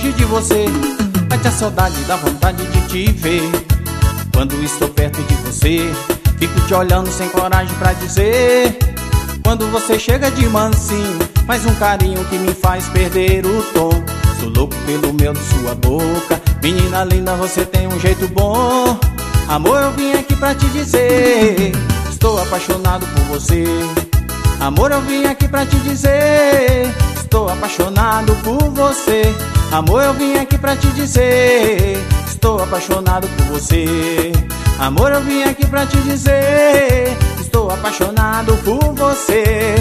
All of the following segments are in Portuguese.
longe de você, bate a saudade da vontade de te ver. Quando estou perto de você, fico te olhando sem coragem pra dizer. Quando você chega de mansinho, faz um carinho que me faz perder o tom. Sou louco pelo mel de sua boca, menina linda, você tem um jeito bom. Amor, eu vim aqui pra te dizer, estou apaixonado por você. Amor, eu vim aqui pra te dizer, estou apaixonado por você. Amor, eu vim aqui pra te dizer, estou apaixonado por você. Amor, eu vim aqui pra te dizer, estou apaixonado por você.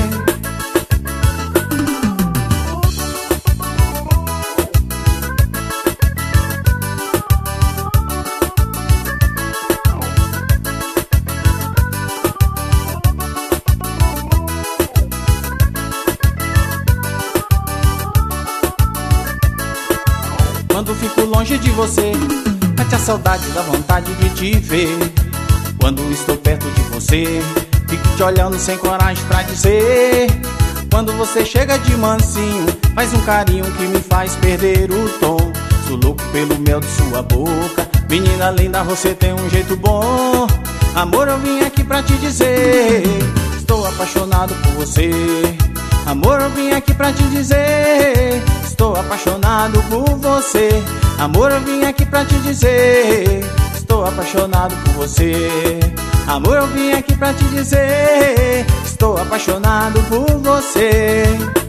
Quando fico longe de você, bate a saudade da vontade de te ver. Quando estou perto de você, fico te olhando sem coragem pra dizer. Quando você chega de mansinho, faz um carinho que me faz perder o tom. Sou louco pelo mel de sua boca, menina linda, você tem um jeito bom. Amor, eu vim aqui pra te dizer, estou apaixonado por você. Amor, eu vim aqui pra te dizer, estou apaixonado por você. Amor, eu vim aqui pra te dizer, estou apaixonado por você. Amor, eu vim aqui pra te dizer, estou apaixonado por você.